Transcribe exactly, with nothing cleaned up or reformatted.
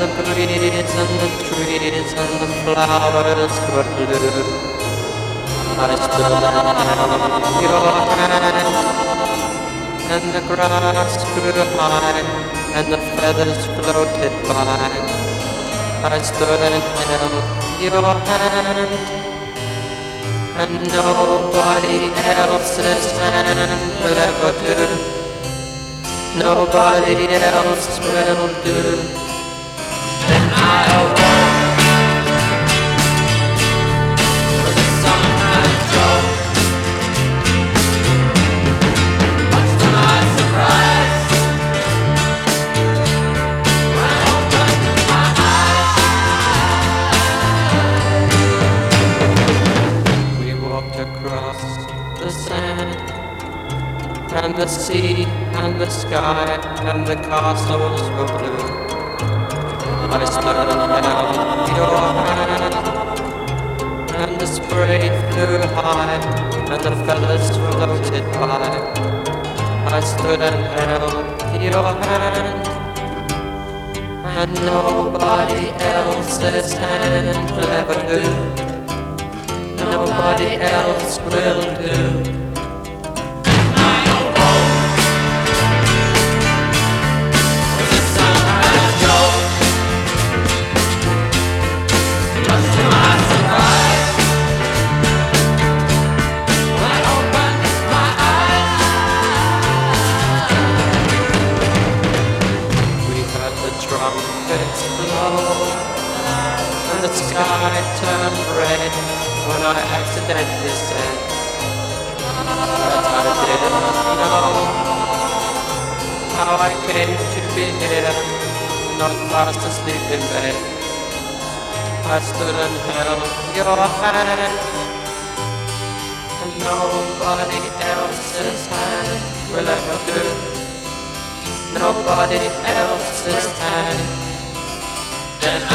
the breeze and the trees and the flowers were blue. I stood and held your hand, and the grass grew high, and the feathers floated by. I stood and held your hand, and nobody else's hand will ever do. Nobody else will do. Then I awoke with the sunrise joke. Much to my surprise, when I opened my eyes, we walked across the sand, and the sea, and the sky, and the castles were blue. I stood and held your hand, and the spray flew high, and the feathers floated by. I stood and held your hand, and nobody else's hand will ever do. Nobody else will do. Trumpets blow, and the sky turned red when I accidentally said that I didn't know how I came to be here, not fast asleep in bed. I stood and held your hand, and nobody else's hand will ever do. Nobody else's hand. Then